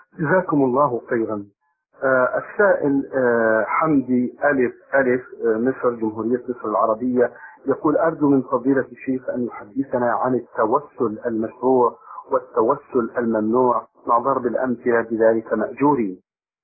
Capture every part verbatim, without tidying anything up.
جزاكم الله خيرا. آه، السائل آه، حمدي ألف ألف آه، مصر، جمهورية مصر العربية، يقول: أرجو من فضيلة الشيخ أن يحدثنا عن التوسل المشروع والتوسل الممنوع مع ضرب الأمثلة بذلك مأجورين.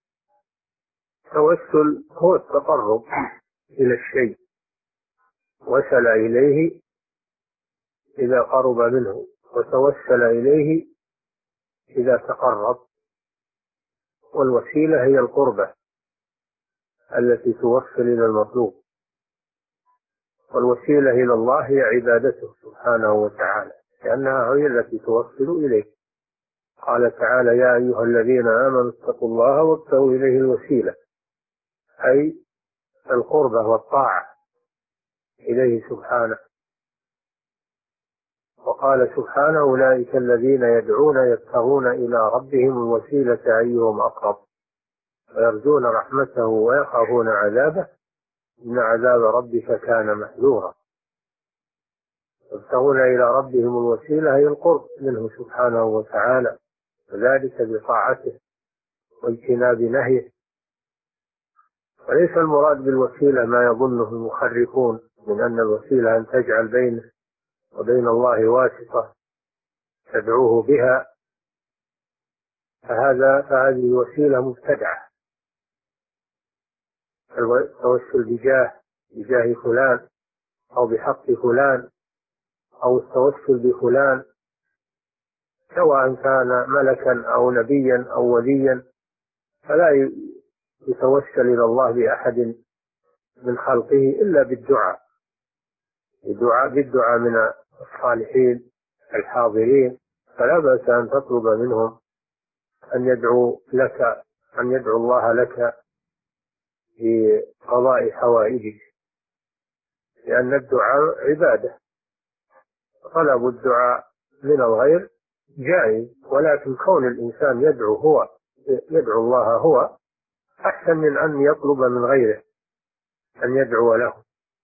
التوسل هو التقرب إلى الشيء، وصل إليه إذا قرب منه، وتوسل إليه إذا تقرب، والوسيلة هي القربة التي توصل إلى المطلوب، والوسيلة إلى الله هي عبادته سبحانه وتعالى، لأنها هي التي توصل إليه. قال تعالى: يا أيها الذين آمنوا اتقوا الله وابتغوا إليه الوسيلة، أي القربة والطاعة إليه سبحانه. وقال سبحانه: أولئك الذين يدعون يبتغون إلى ربهم الوسيلة أيهم أقرب ويرجون رحمته ويخافون عذابه إن عذاب ربك كان محذورا. يبتغون إلى ربهم الوسيلة هي القرب منه سبحانه وتعالى، وذلك بطاعته واجتناب نهيه. وليس المراد بالوسيلة ما يظنه المخرفون من أن الوسيلة أن تجعل بينه وبين الله واسطة تدعوه بها، فهذا فهذه وسيلة مبتدعة. التوسل بجاه بجاه فلان أو بحق فلان أو التوسل بفلان، سواء كان ملكا أو نبيا أو وليا، فلا يتوسل إلى الله بأحد من خلقه إلا بالدعاء، بالدعاء, بالدعاء من الصالحين الحاضرين. فلا بأس أن تطلب منهم أن يدعو لك، أن يدعو الله لك في قضاء حوائجك، لأن الدعاء عبادة. طلب الدعاء من الغير جائز، ولكن كون الإنسان يدعو هو يدعو الله هو أحسن من أن يطلب من غيره أن يدعو له.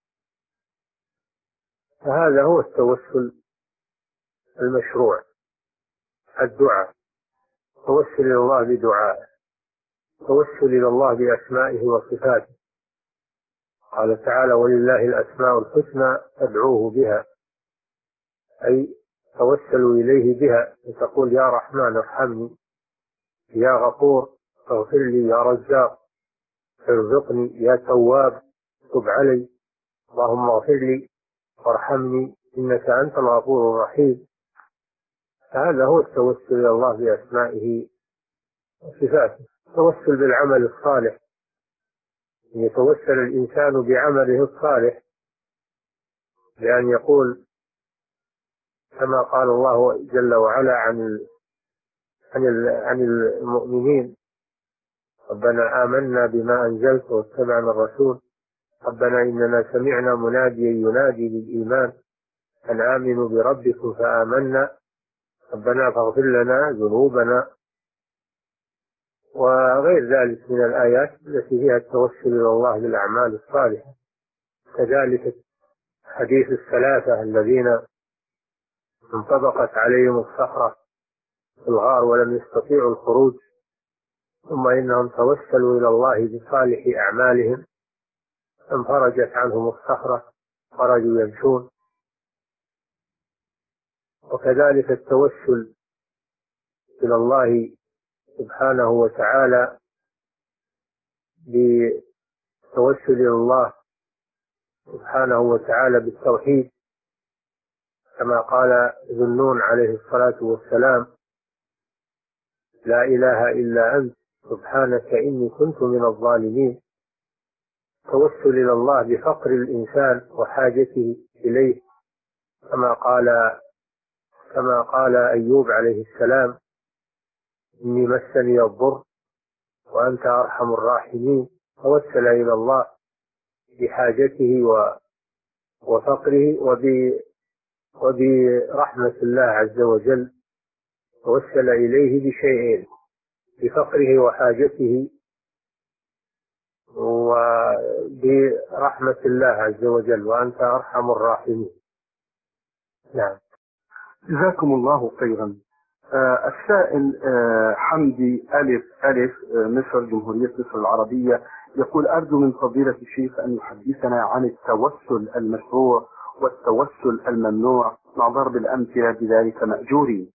فهذا هو التوسل المشروع، الدعاء، توسل إلى الله بدعائه، توسل إلى الله بأسمائه وصفاته. قال تعالى: ولله الأسماء الحسنى فادعوه بها، أي توسلوا إليه بها، تقول: يا رحمن ارحمني، يا غفور اغفر لي، يا رزاق ارزقني، يا تواب تب علي، اللهم اغفر لي وارحمني إنك أنت الغفور الرحيم. هذا هو التوسل إلى الله بأسمائه وصفاته. التوسل بالعمل الصالح، يتوسل الإنسان بعمله الصالح، لأن يقول كما قال الله جل وعلا عن عن المؤمنين: ربنا آمنا بما أنزلت واتبعنا الرسول ربنا إننا سمعنا مناديا ينادي للإيمان أن آمنوا بربكم فآمنا ربنا فاغفر لنا ذنوبنا، وغير ذلك من الآيات التي فيها التوسل إلى الله بالأعمال الصالحة. كذلك حديث الثلاثة الذين انطبقت عليهم الصخرة في الغار ولم يستطيعوا الخروج، ثم إنهم توسلوا إلى الله بصالح أعمالهم انفرجت عنهم الصخرة، خرجوا يمشون. وكذلك التوسل إلى الله سبحانه وتعالى بالتوسل إلى الله سبحانه وتعالى بالتوحيد، كما قال ذو النون عليه الصلاة والسلام: لا إله إلا أنت سبحانك إني كنت من الظالمين. توسل إلى الله بفقر الإنسان وحاجته إليه، كما قال كما قال أيوب عليه السلام: إني مسني الضر وأنت أرحم الراحمين. توسل إلى الله بحاجته وفقره وبرحمة الله عز وجل. توسل إليه بشيئين: بفقره وحاجته وبرحمة الله عز وجل، وأنت أرحم الراحمين. نعم. جزاكم الله خيرا. آه، السائل آه، حمدي ألف ألف آه، مصر جمهورية مصر العربية يقول أرجو من فضيلة الشيخ أن يحدثنا عن التوسل المشروع والتوسل الممنوع مع ضرب الأمثلة بذلك مأجورين.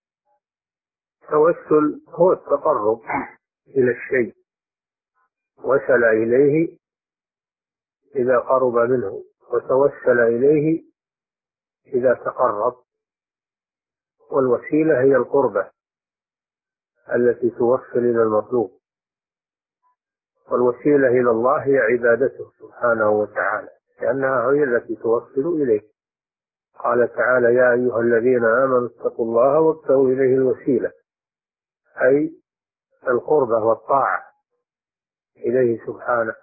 التوسل هو التقرب إلى الشيء، وصل إليه إذا قرب منه، وتوسل إليه إذا تقرب، والوسيلة هي القربة التي توصل إلى المطلوب، والوسيلة إلى الله هي عبادته سبحانه وتعالى، لأنها هي التي توصل إليه. قال تعالى: يا أيها الذين آمنوا اتقوا الله وابتغوا إليه الوسيلة، أي القربة والطاعة إليه سبحانه.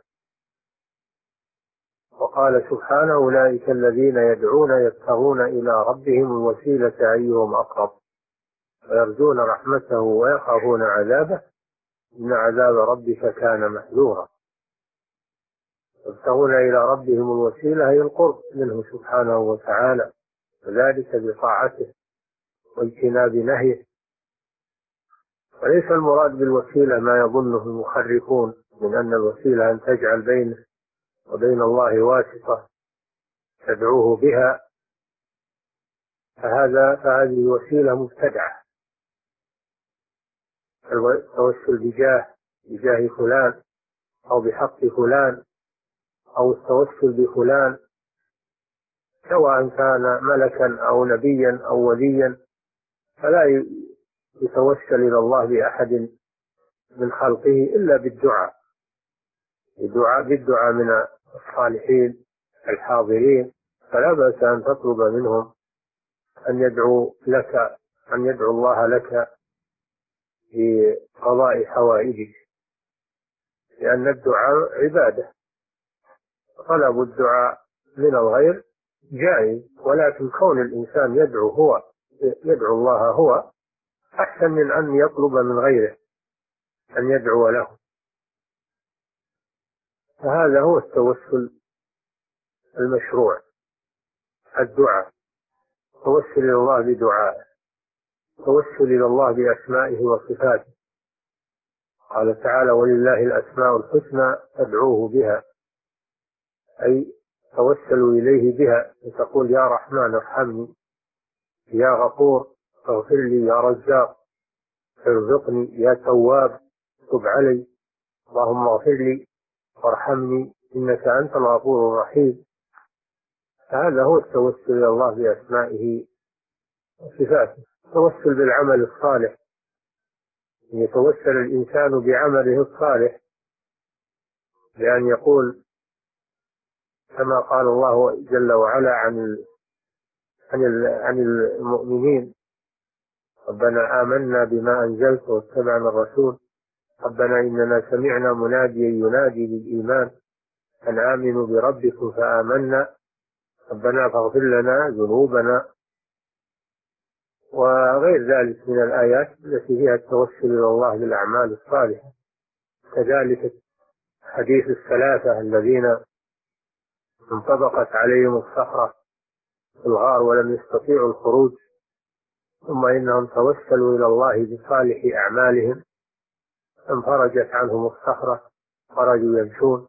وقال سبحانه: أولئك الذين يدعون يبتغون إلى ربهم الوسيلة أيهم أقرب ويرجون رحمته ويخافون عذابه إن عذاب ربك كان محذورا. يبتغون إلى ربهم الوسيلة هي القرب منه سبحانه وتعالى، وذلك بطاعته واجتناب نهيه. وليس المراد بالوسيلة ما يظنه المخرفون من أن الوسيلة أن تجعل بينه وبين الله واسطة تدعوه بها، فهذا فهذه وسيلة مبتدعة. التوسل بجاه بجاه فلان أو بحق فلان أو التوسل بفلان، سواء كان ملكا أو نبيا أو وليا، فلا يتوسل إلى الله بأحد من خلقه إلا بالدعاء بالدعاء, بالدعاء من الصالحين الحاضرين. فلا بأس أن تطلب منهم أن يدعو لك أن يدعو الله لك في قضاء حوائجك، لأن الدعاء عبادة. طلب الدعاء من الغير جائز، ولكن كون الإنسان يدعو هو يدعو الله هو أحسن من أن يطلب من غيره أن يدعو له. فهذا هو التوسل المشروع، الدعاء، توسل إلى الله بدعائه، توسل إلى الله بأسمائه وصفاته. قال تعالى: ولله الأسماء الحسنى فادعوه بها، أي توسلوا إليه بها، وتقول: يا رحمن ارحمني، يا غفور اغفر لي، يا رزاق ارزقني، يا تواب تب علي، اللهم اغفر لي وارحمني إنك أنت الغفور الرحيم. فهذا هو التوسل إلى الله بأسمائه وصفاته. التوسل بالعمل الصالح، يتوسل الإنسان بعمله الصالح بأن يقول كما قال الله جل وعلا عن عن المؤمنين: ربنا آمنا بما أنزلت واتبعنا الرسول ربنا إننا سمعنا مناديا ينادي للإيمان أن آمنوا بربكم فآمنا ربنا فاغفر لنا ذنوبنا، وغير ذلك من الآيات التي فيها التوسل إلى الله بالأعمال الصالحة. كذلك حديث الثلاثة الذين انطبقت عليهم الصخرة في الغار ولم يستطيعوا الخروج، ثم إنهم توسلوا إلى الله بصالح أعمالهم انفرجت عنهم الصخرة، خرجوا يمشون.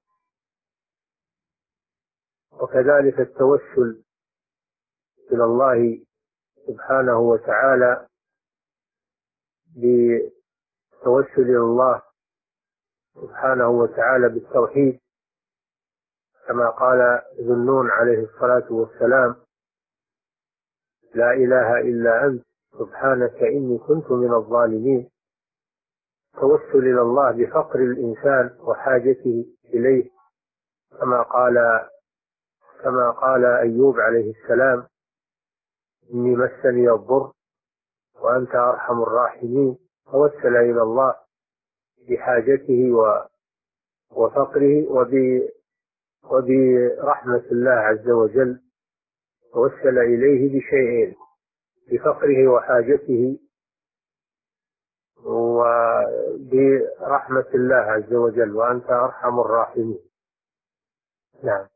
وكذلك التوسل إلى الله سبحانه وتعالى بالتوسل إلى الله سبحانه وتعالى بالتوحيد، كما قال ذو النون عليه الصلاة والسلام: لا إله إلا أنت سبحانك إني كنت من الظالمين. توسل إلى الله بفقر الإنسان وحاجته إليه، كما قال كما قال أيوب عليه السلام: إني مسني الضر وأنت أرحم الراحمين. توسل إلى الله بحاجته وفقره وبرحمة الله عز وجل. توسل إليه بشيئين: بفقره وحاجته وبرحمة الله عز وجل، وأنت أرحم الراحمين. نعم.